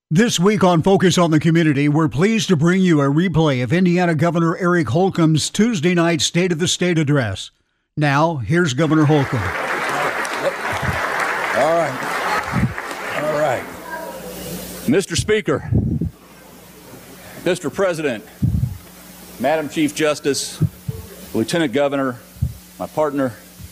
This week on Focus on the Community, we're pleased to bring you a replay of Indiana Governor Eric Holcomb's Tuesday night State of the State address. Now, here's Governor Holcomb. All right. Mr. Speaker, Mr. President, Madam Chief Justice, Lieutenant Governor, my partner,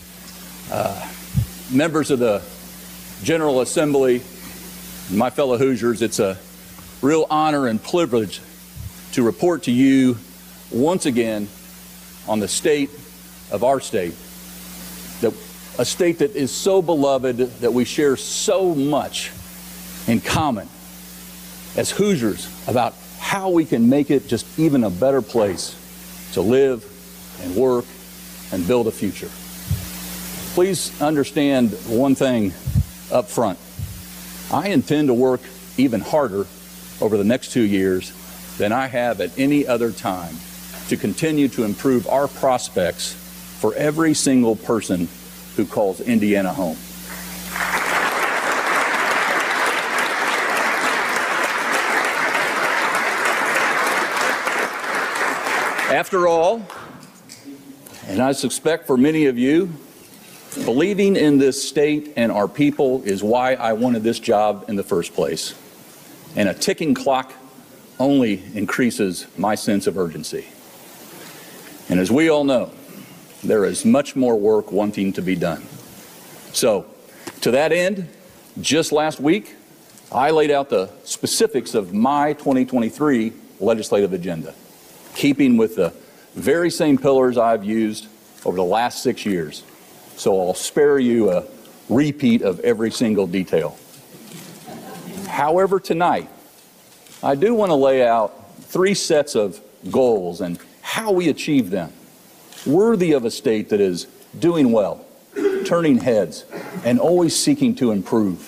members of the General Assembly, my fellow Hoosiers, it's a real honor and privilege to report to you once again on the state of our state, a state that is so beloved, that we share so much in common as Hoosiers about how we can make it just even a better place to live and work and build a future. Please understand one thing up front. I intend to work even harder over the next 2 years than I have at any other time to continue to improve our prospects for every single person who calls Indiana home. After all, and I suspect for many of you, believing in this state and our people is why I wanted this job in the first place. And a ticking clock only increases my sense of urgency. And as we all know, there is much more work wanting to be done. So, to that end, just last week, I laid out the specifics of my 2023 legislative agenda, keeping with the very same pillars I've used over the last 6 years. So I'll spare you a repeat of every single detail. However, tonight, I do want to lay out 3 sets of goals and how we achieve them, worthy of a state that is doing well, turning heads, and always seeking to improve.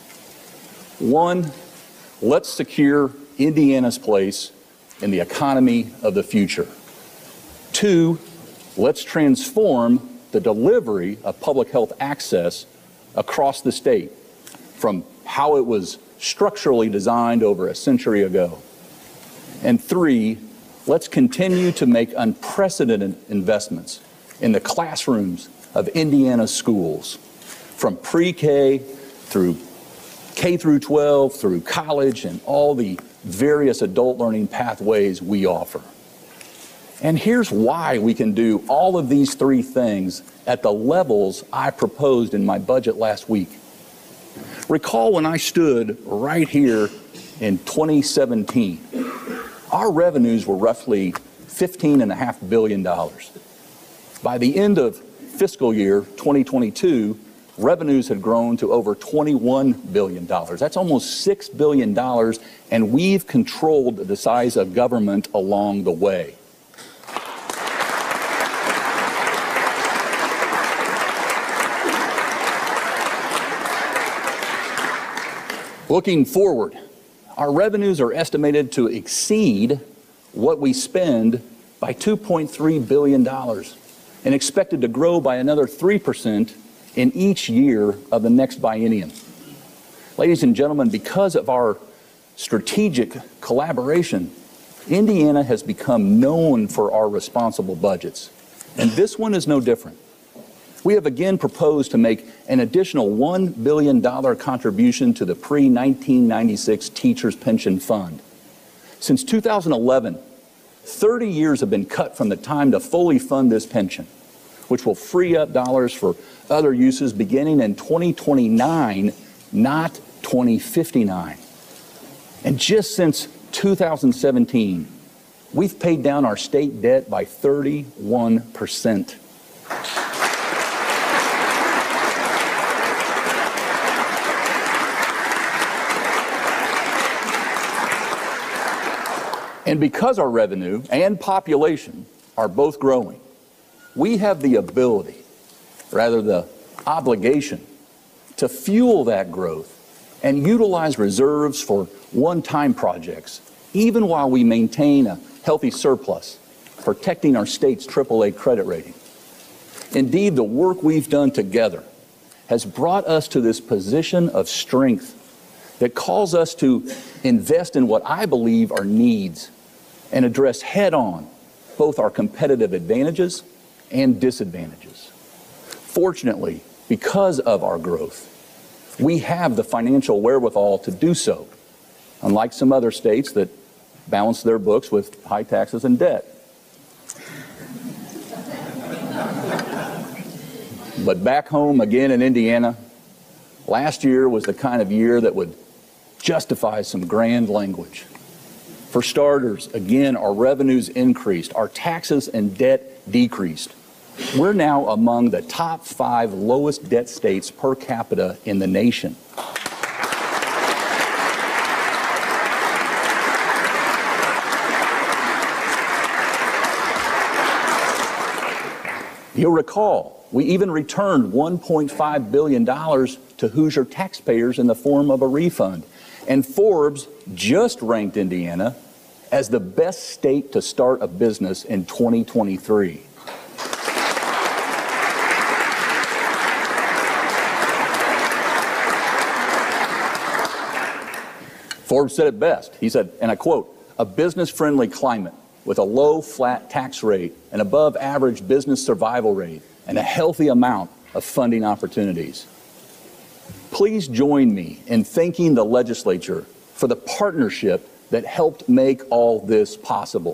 1, let's secure Indiana's place in the economy of the future. 2, let's transform the delivery of public health access across the state from how it was structurally designed over a century ago. And 3, let's continue to make unprecedented investments in the classrooms of Indiana's schools, from pre-K through K through 12, through college, and all the various adult learning pathways we offer. And here's why we can do all of these 3 things at the levels I proposed in my budget last week. Recall when I stood right here in 2017, our revenues were roughly $15.5 billion. By the end of fiscal year 2022, revenues had grown to over $21 billion. That's almost $6 billion, and we've controlled the size of government along the way. Looking forward, our revenues are estimated to exceed what we spend by $2.3 billion and expected to grow by another 3% in each year of the next biennium. Ladies and gentlemen, because of our strategic collaboration, Indiana has become known for our responsible budgets, and this one is no different. We have again proposed to make an additional $1 billion contribution to the pre-1996 Teachers Pension Fund. Since 2011, 30 years have been cut from the time to fully fund this pension, which will free up dollars for other uses beginning in 2029, not 2059. And just since 2017, we've paid down our state debt by 31%. And because our revenue and population are both growing, we have the ability, rather the obligation, to fuel that growth and utilize reserves for one-time projects, even while we maintain a healthy surplus, protecting our state's AAA credit rating. Indeed, the work we've done together has brought us to this position of strength that calls us to invest in what I believe are needs and address head-on both our competitive advantages and disadvantages. Fortunately, because of our growth, we have the financial wherewithal to do so, unlike some other states that balance their books with high taxes and debt. But back home again in Indiana, last year was the kind of year that would justify some grand language. For starters, again, our revenues increased, our taxes and debt decreased. We're now among the top 5 lowest debt states per capita in the nation. You'll recall, we even returned $1.5 billion to Hoosier taxpayers in the form of a refund. And Forbes just ranked Indiana as the best state to start a business in 2023. Forbes said it best. He said, and I quote, "A business-friendly climate with a low flat tax rate, an above average business survival rate, and a healthy amount of funding opportunities." Please join me in thanking the legislature for the partnership that helped make all this possible.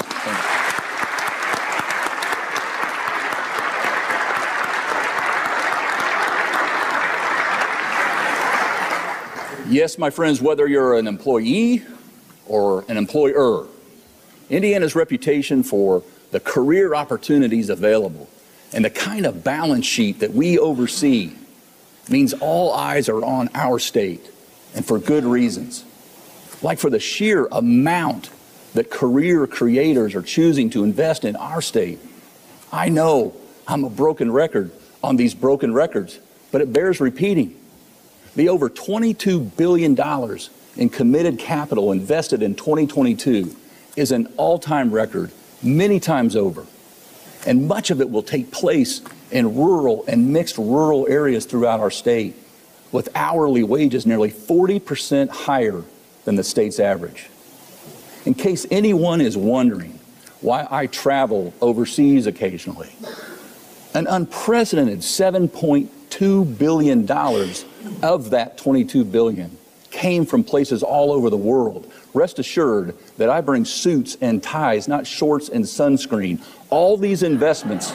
Yes, my friends, whether you're an employee or an employer, Indiana's reputation for the career opportunities available and the kind of balance sheet that we oversee means all eyes are on our state, and for good reasons. Like for the sheer amount that career creators are choosing to invest in our state. I know I'm a broken record on these broken records, but it bears repeating. The over $22 billion in committed capital invested in 2022 is an all-time record many times over. And much of it will take place in rural and mixed rural areas throughout our state, with hourly wages nearly 40% higher than the state's average. In case anyone is wondering why I travel overseas occasionally, an unprecedented $7.2 billion of that $22 billion came from places all over the world. Rest assured that I bring suits and ties, not shorts and sunscreen. All these investments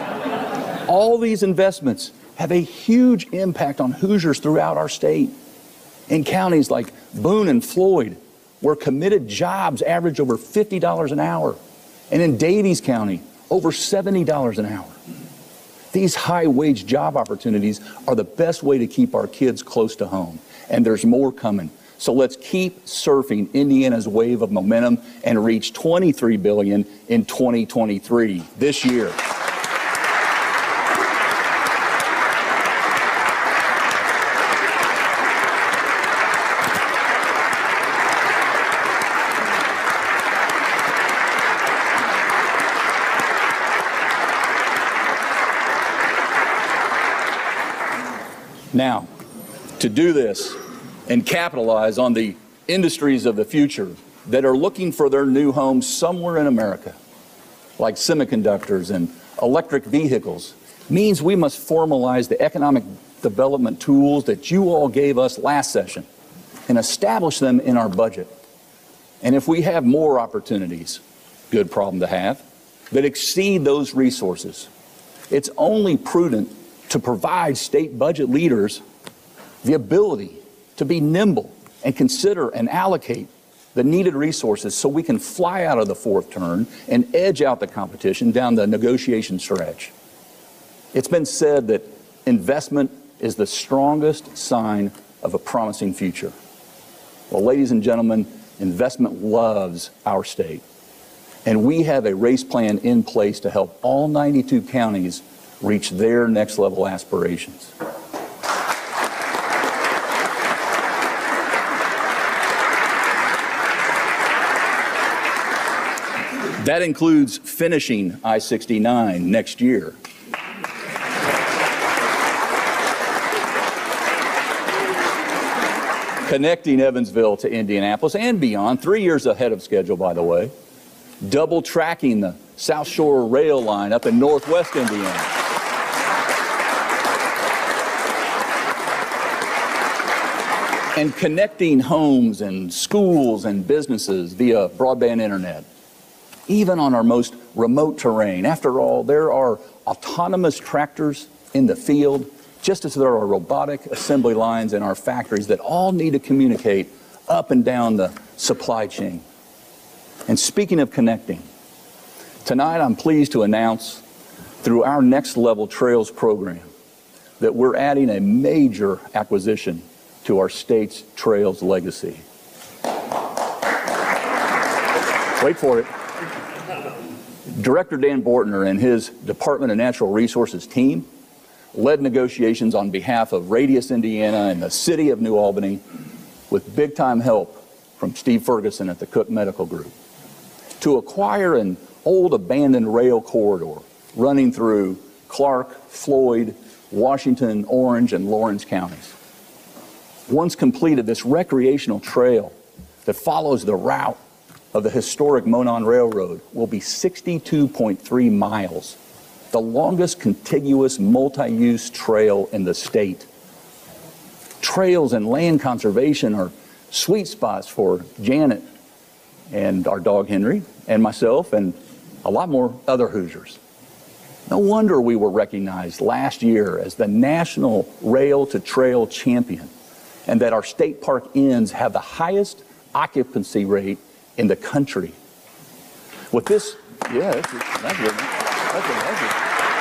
have a huge impact on Hoosiers throughout our state. In counties like Boone and Floyd, where committed jobs average over $50 an hour, and in Davies County, over $70 an hour. These high-wage job opportunities are the best way to keep our kids close to home, and there's more coming. So let's keep surfing Indiana's wave of momentum and reach $23 billion in 2023, this year. Now, to do this and capitalize on the industries of the future that are looking for their new homes somewhere in America, like semiconductors and electric vehicles, means we must formalize the economic development tools that you all gave us last session and establish them in our budget. And if we have more opportunities, good problem to have, that exceed those resources, it's only prudent to provide state budget leaders the ability to be nimble and consider and allocate the needed resources so we can fly out of the fourth turn and edge out the competition down the negotiation stretch. It's been said that investment is the strongest sign of a promising future. Well, ladies and gentlemen, investment loves our state. And we have a race plan in place to help all 92 counties reach their next level aspirations. That includes finishing I-69 next year. connecting Evansville to Indianapolis and beyond, 3 years ahead of schedule, by the way, double tracking the South Shore rail line up in northwest Indiana. And connecting homes and schools and businesses via broadband internet, even on our most remote terrain. After all, there are autonomous tractors in the field, just as there are robotic assembly lines in our factories that all need to communicate up and down the supply chain. And speaking of connecting, tonight I'm pleased to announce through our Next Level Trails program that we're adding a major acquisition to our state's trails legacy. Wait for it. Director Dan Bortner and his Department of Natural Resources team led negotiations on behalf of Radius, Indiana and the city of New Albany with big-time help from Steve Ferguson at the Cook Medical Group to acquire an old abandoned rail corridor running through Clark, Floyd, Washington, Orange, and Lawrence counties. Once completed, this recreational trail that follows the route of the historic Monon Railroad will be 62.3 miles, the longest contiguous multi-use trail in the state. Trails and land conservation are sweet spots for Janet and our dog Henry and myself and a lot more other Hoosiers. No wonder we were recognized last year as the National Rail to Trail Champion, and that our state park inns have the highest occupancy rate in the country. With this, yeah, that's good.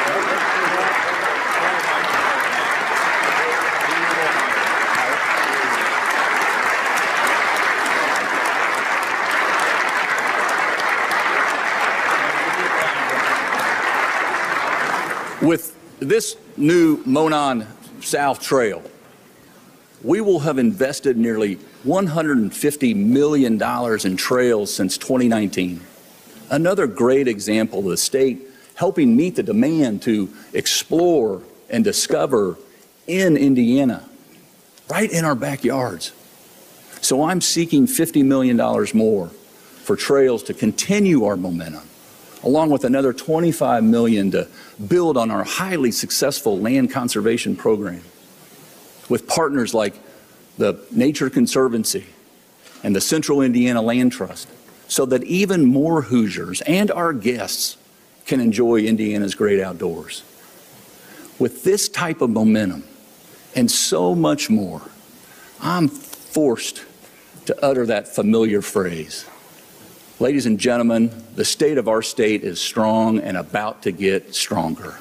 With this new Monon South Trail, we will have invested nearly $150 million in trails since 2019. Another great example of the state helping meet the demand to explore and discover in Indiana, right in our backyards. So I'm seeking $50 million more for trails to continue our momentum, along with another $25 million to build on our highly successful land conservation program, with partners like the Nature Conservancy and the Central Indiana Land Trust, so that even more Hoosiers and our guests can enjoy Indiana's great outdoors. With this type of momentum and so much more, I'm forced to utter that familiar phrase. Ladies and gentlemen, the state of our state is strong and about to get stronger.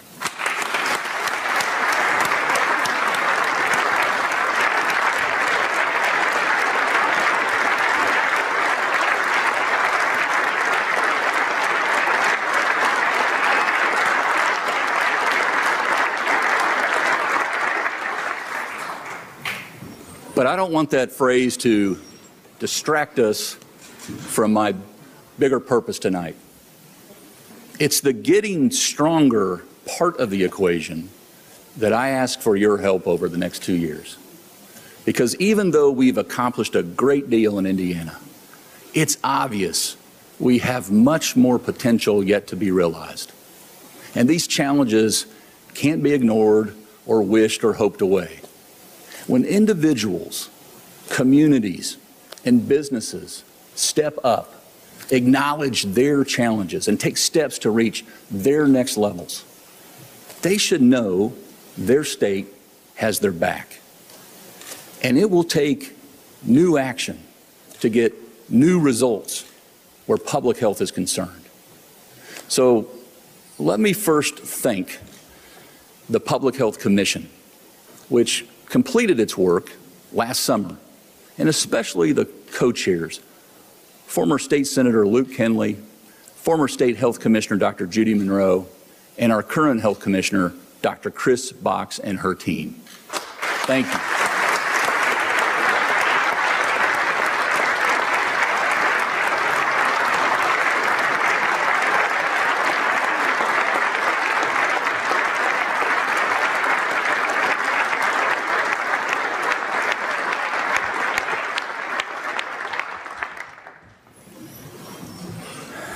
But I don't want that phrase to distract us from my bigger purpose tonight. It's the getting stronger part of the equation that I ask for your help over the next 2 years. Because even though we've accomplished a great deal in Indiana, it's obvious we have much more potential yet to be realized. And these challenges can't be ignored or wished or hoped away. When individuals, communities, and businesses step up, acknowledge their challenges, and take steps to reach their next levels, they should know their state has their back. And it will take new action to get new results where public health is concerned. So let me first thank the Public Health Commission, which completed its work last summer, and especially the co-chairs, former State Senator Luke Kenley, former State Health Commissioner Dr. Judy Monroe, and our current Health Commissioner, Dr. Chris Box, and her team. Thank you.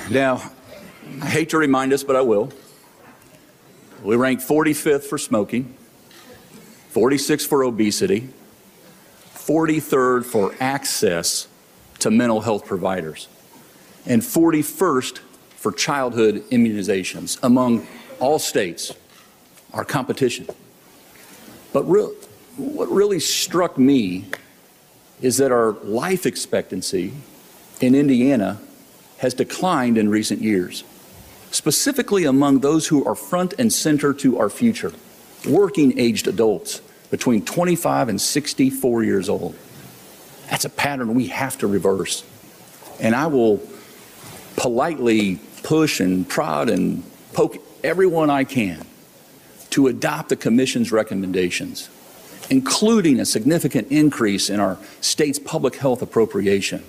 Now, I hate to remind us, but I will. We rank 45th for smoking, 46th for obesity, 43rd for access to mental health providers, and 41st for childhood immunizations among all states, our competition. But what really struck me is that our life expectancy in Indiana has declined in recent years, specifically among those who are front and center to our future, working-aged adults between 25 and 64 years old. That's a pattern we have to reverse. And I will politely push and prod and poke everyone I can to adopt the Commission's recommendations, including a significant increase in our state's public health appropriation,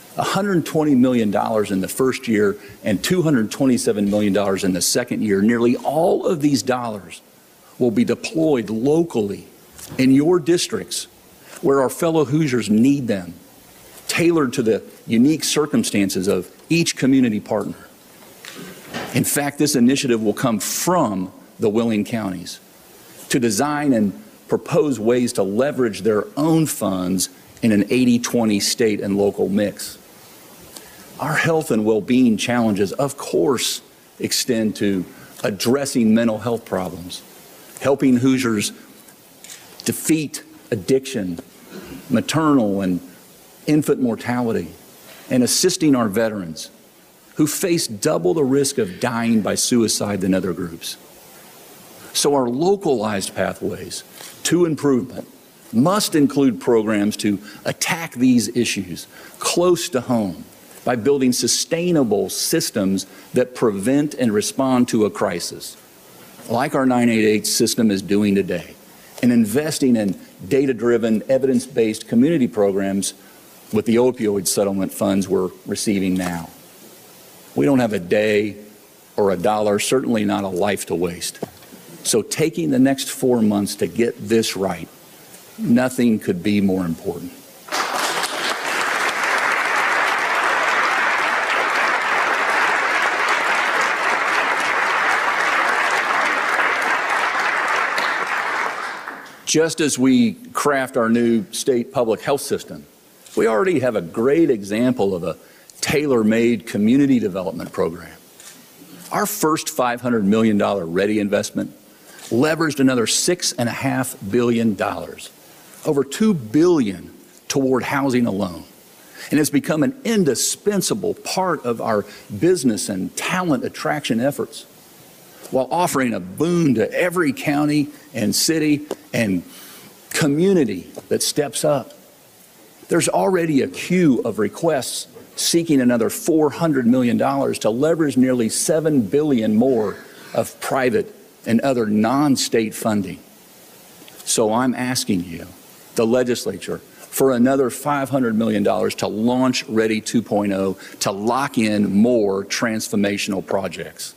$120 million in the first year and $227 million in the second year. Nearly all of these dollars will be deployed locally in your districts where our fellow Hoosiers need them, tailored to the unique circumstances of each community partner. In fact, this initiative will come from the willing counties to design and propose ways to leverage their own funds in an 80-20 state and local mix. Our health and well-being challenges, of course, extend to addressing mental health problems, helping Hoosiers defeat addiction, maternal and infant mortality, and assisting our veterans who face double the risk of dying by suicide than other groups. So our localized pathways to improvement must include programs to attack these issues close to home by building sustainable systems that prevent and respond to a crisis, like our 988 system is doing today, and investing in data-driven, evidence-based community programs with the opioid settlement funds we're receiving now. We don't have a day or a dollar, certainly not a life to waste. So taking the next 4 months to get this right, nothing could be more important. Just as we craft our new state public health system, we already have a great example of a tailor-made community development program. Our first $500 million READY investment leveraged another $6.5 billion, over $2 billion toward housing alone, and has become an indispensable part of our business and talent attraction efforts, while offering a boon to every county and city and community that steps up. There's already a queue of requests seeking another $400 million to leverage nearly $7 billion more of private and other non-state funding. So I'm asking you, the legislature, for another $500 million to launch READY 2.0 to lock in more transformational projects.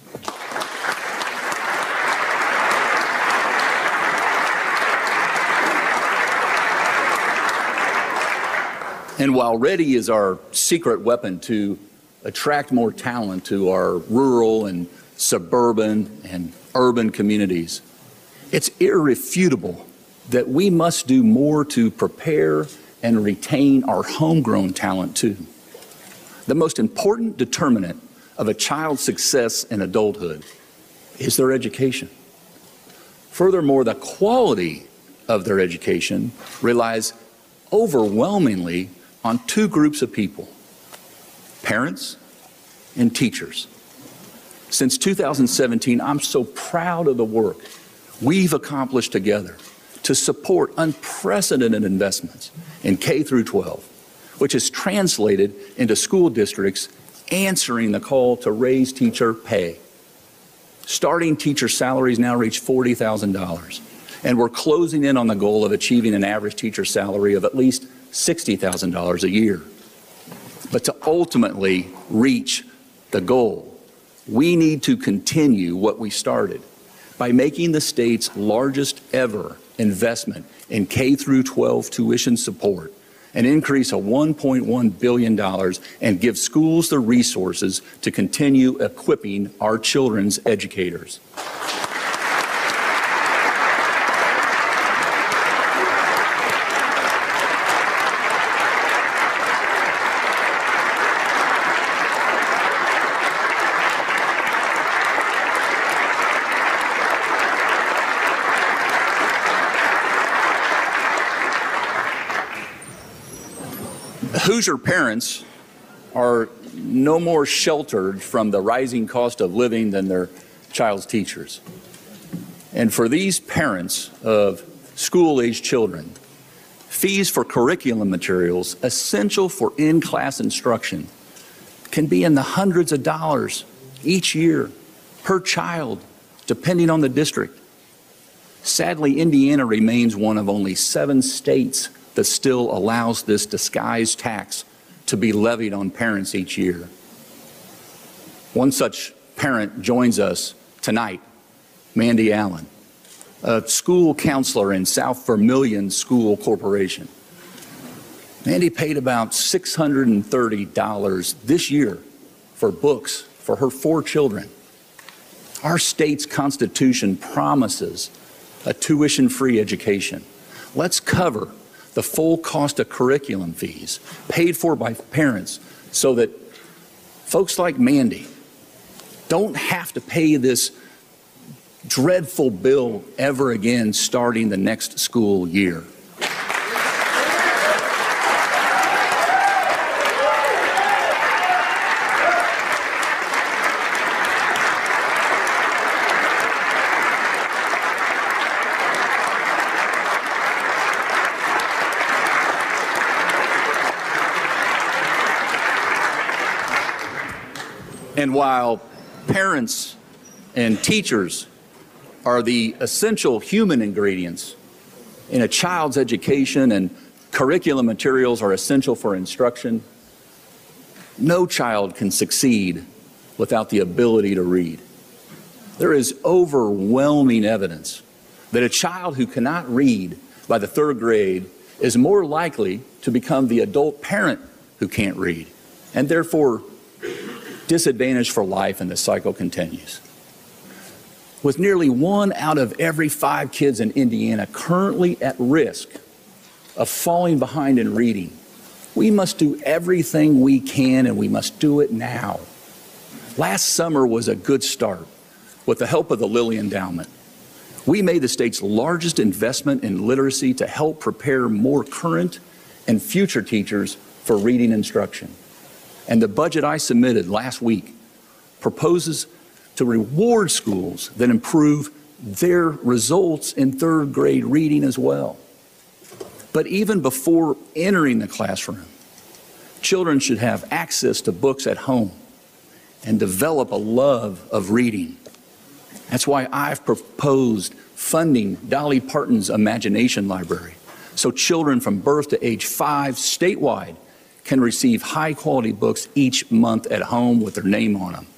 And while READY is our secret weapon to attract more talent to our rural and suburban and urban communities, it's irrefutable that we must do more to prepare and retain our homegrown talent too. The most important determinant of a child's success in adulthood is their education. Furthermore, the quality of their education relies overwhelmingly on two groups of people: parents and teachers. Since 2017, I'm so proud of the work we've accomplished together to support unprecedented investments in K through 12, which has translated into school districts answering the call to raise teacher pay. Starting teacher salaries now reach $40,000, and we're closing in on the goal of achieving an average teacher salary of at least $60,000 a year. But to ultimately reach the goal, we need to continue what we started by making the state's largest ever investment in K through 12 tuition support an increase of $1.1 billion, and give schools the resources to continue equipping our children's educators. Hoosier parents are no more sheltered from the rising cost of living than their child's teachers. And for these parents of school-age children, fees for curriculum materials essential for in-class instruction can be in the hundreds of dollars each year per child, depending on the district. Sadly, Indiana remains one of only 7 states that still allows this disguised tax to be levied on parents each year. One such parent joins us tonight, Mandy Allen, a school counselor in South Vermilion School Corporation. Mandy paid about $630 this year for books for her 4 children. Our state's Constitution promises a tuition-free education. Let's cover the full cost of curriculum fees paid for by parents so that folks like Mandy don't have to pay this dreadful bill ever again starting the next school year. And while parents and teachers are the essential human ingredients in a child's education and curriculum materials are essential for instruction, no child can succeed without the ability to read. There is overwhelming evidence that a child who cannot read by the 3rd grade is more likely to become the adult parent who can't read, and therefore disadvantaged for life, and the cycle continues. With nearly 1 out of every 5 kids in Indiana currently at risk of falling behind in reading, we must do everything we can, and we must do it now. Last summer was a good start. With the help of the Lilly Endowment, we made the state's largest investment in literacy to help prepare more current and future teachers for reading instruction. And the budget I submitted last week proposes to reward schools that improve their results in 3rd grade reading as well. But even before entering the classroom, children should have access to books at home and develop a love of reading. That's why I've proposed funding Dolly Parton's Imagination Library, so children from birth to age 5 statewide can receive high-quality books each month at home with their name on them.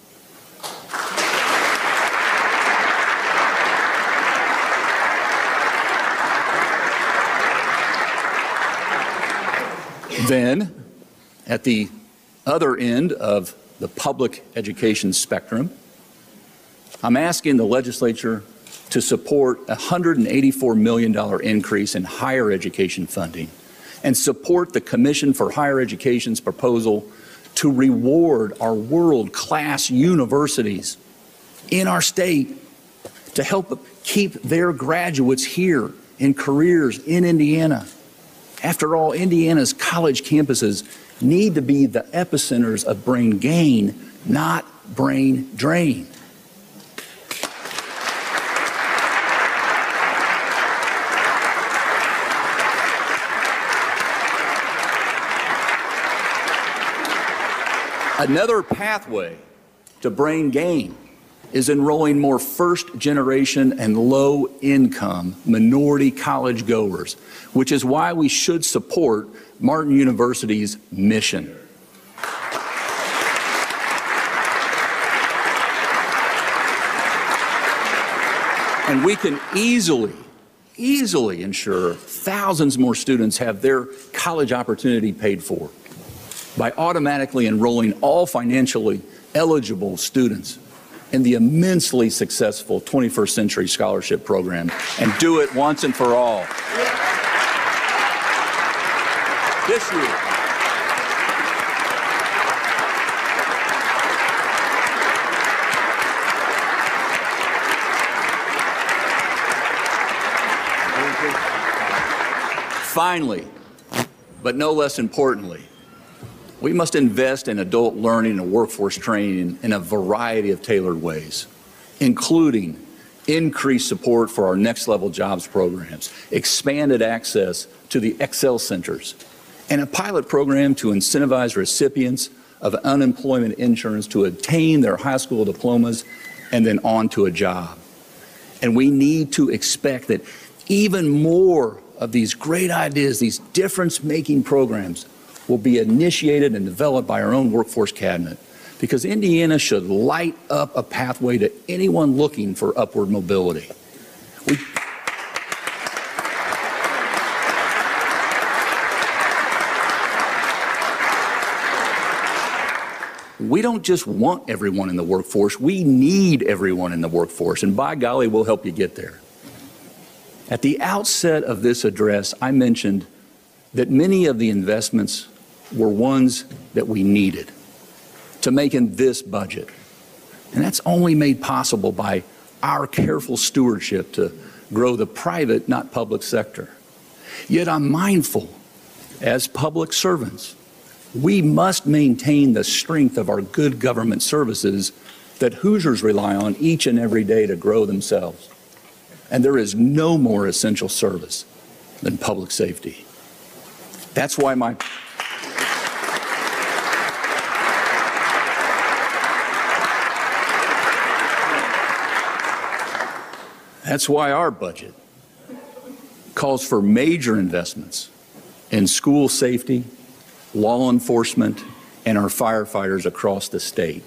Then, at the other end of the public education spectrum, I'm asking the legislature to support a $184 million increase in higher education funding and support the Commission for Higher Education's proposal to reward our world-class universities in our state to help keep their graduates here in careers in Indiana. After all, Indiana's college campuses need to be the epicenters of brain gain, not brain drain. Another pathway to brain gain is enrolling more first-generation and low-income minority college goers, which is why we should support Martin University's mission. And we can easily easily ensure thousands more students have their college opportunity paid for by automatically enrolling all financially eligible students in the immensely successful 21st Century Scholarship Program, and do it once and for all. This year, finally, but no less importantly, we must invest in adult learning and workforce training in a variety of tailored ways, including increased support for our Next Level Jobs programs, expanded access to the Excel Centers, and a pilot program to incentivize recipients of unemployment insurance to obtain their high school diplomas and then on to a job. And we need to expect that even more of these great ideas, these difference-making programs, will be initiated and developed by our own workforce cabinet, because Indiana should light up a pathway to anyone looking for upward mobility. We don't just want everyone in the workforce, we need everyone in the workforce, and by golly, we'll help you get there. At the outset of this address, I mentioned that many of the investments were ones that we needed to make in this budget. And that's only made possible by our careful stewardship to grow the private, not public sector. Yet I'm mindful, as public servants, we must maintain the strength of our good government services that Hoosiers rely on each and every day to grow themselves. And there is no more essential service than public safety. That's why our budget calls for major investments in school safety, law enforcement, and our firefighters across the state.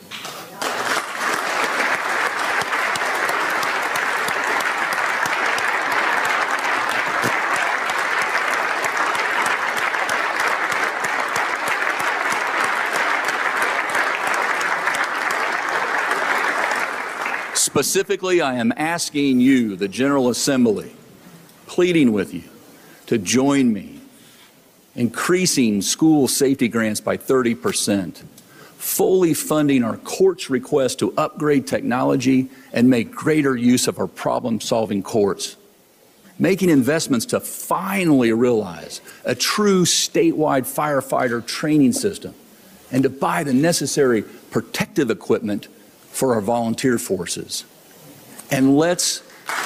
Specifically, I am asking you, the General Assembly, pleading with you to join me, increasing school safety grants by 30%, fully funding our courts' request to upgrade technology and make greater use of our problem-solving courts, making investments to finally realize a true statewide firefighter training system, and to buy the necessary protective equipment for our volunteer forces. And let's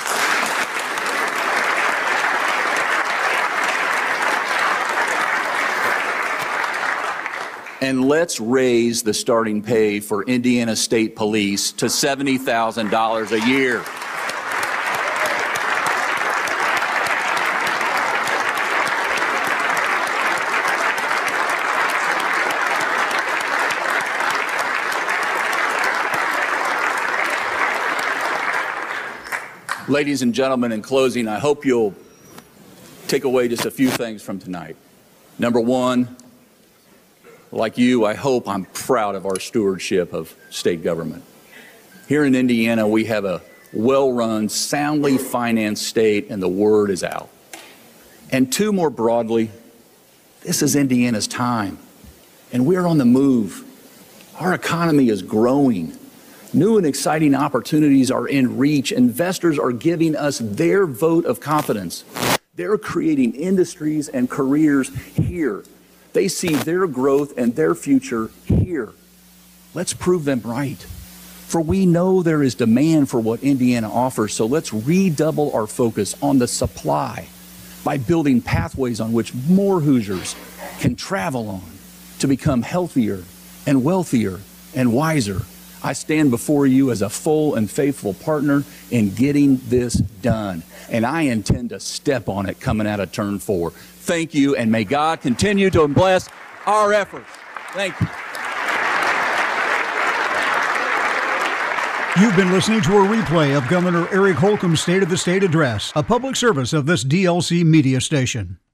raise the starting pay for Indiana State Police to $70,000 a year. Ladies and gentlemen, in closing, I hope you'll take away just a few things from tonight. Number one, like you, I hope I'm proud of our stewardship of state government. Here in Indiana, we have a well-run, soundly financed state, and the word is out. And two, more broadly, this is Indiana's time, and we're on the move. Our economy is growing. New and exciting opportunities are in reach. Investors are giving us their vote of confidence. They're creating industries and careers here. They see their growth and their future here. Let's prove them right. For we know there is demand for what Indiana offers, so let's redouble our focus on the supply by building pathways on which more Hoosiers can travel on to become healthier and wealthier and wiser. I stand before you as a full and faithful partner in getting this done, and I intend to step on it coming out of turn 4. Thank you, and may God continue to bless our efforts. Thank you. You've been listening to a replay of Governor Eric Holcomb's State of the State address, a public service of this DLC media station.